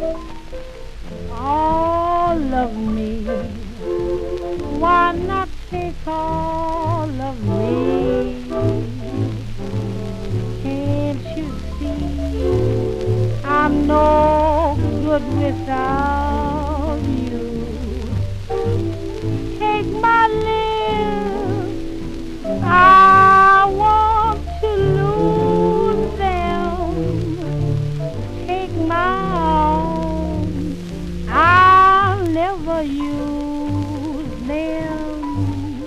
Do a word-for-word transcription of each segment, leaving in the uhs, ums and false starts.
all of me. Why not take all of me? Can't you see I'm no good without you? Take my lips, I want to lose them. Take my arms, I'll never use them.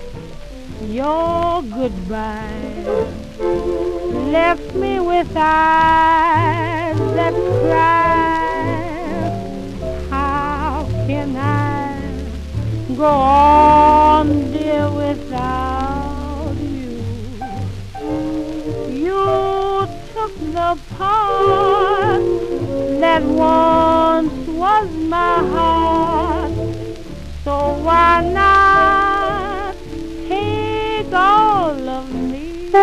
Your goodbye left me with eyes that cry. How can I go on, dear, without you? You took the part that once was my heart, so why not take all of me?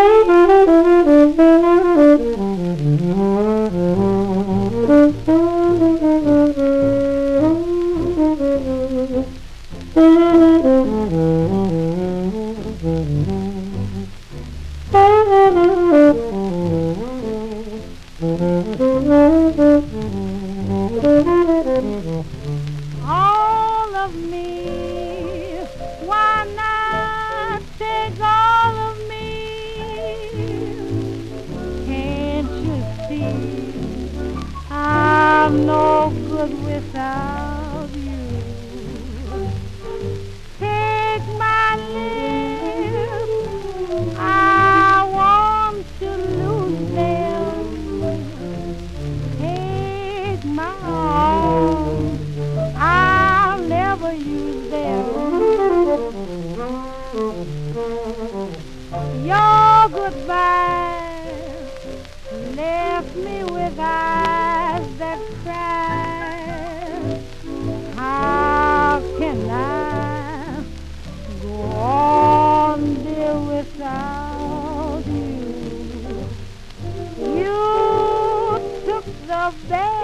All of me, why not take all of me? Can't you see I'm no good without you? Take my lips, I want to lose them. Take my arms, I'll never use them. Your goodbye left me with eyes that cry. How can I go on, dear, without you? You took the best